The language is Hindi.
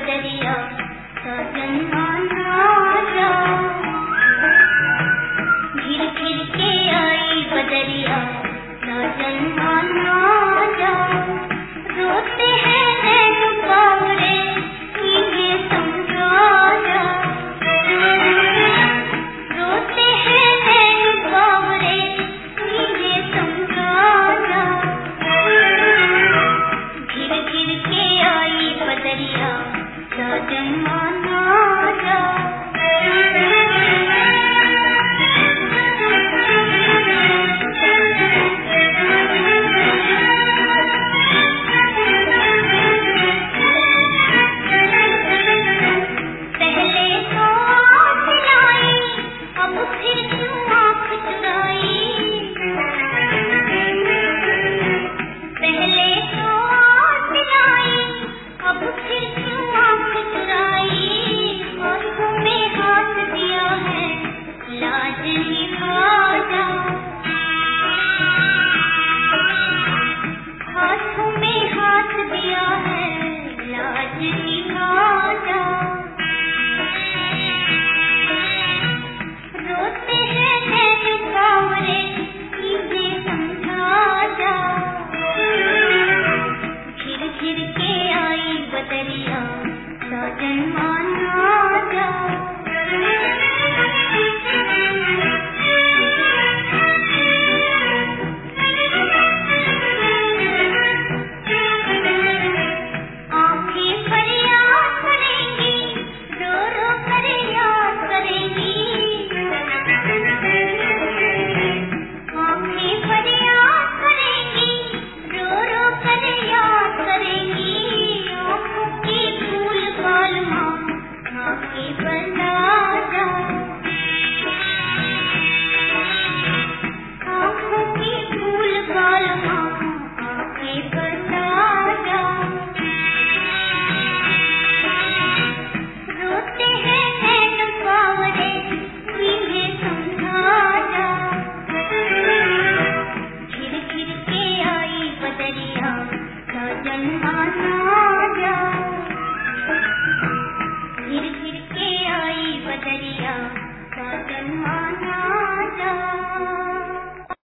बदरिया साजन माना जा। घिर घिर के आई बदरिया साजन माना जा। रोते हैं नैन बावरे ये समझा जा। रोते हैं नैन बावरे ये समझा जा। घिर घिर के आई बदरिया साजन माना जा। घिर घिर के आई बदरिया साजन माना।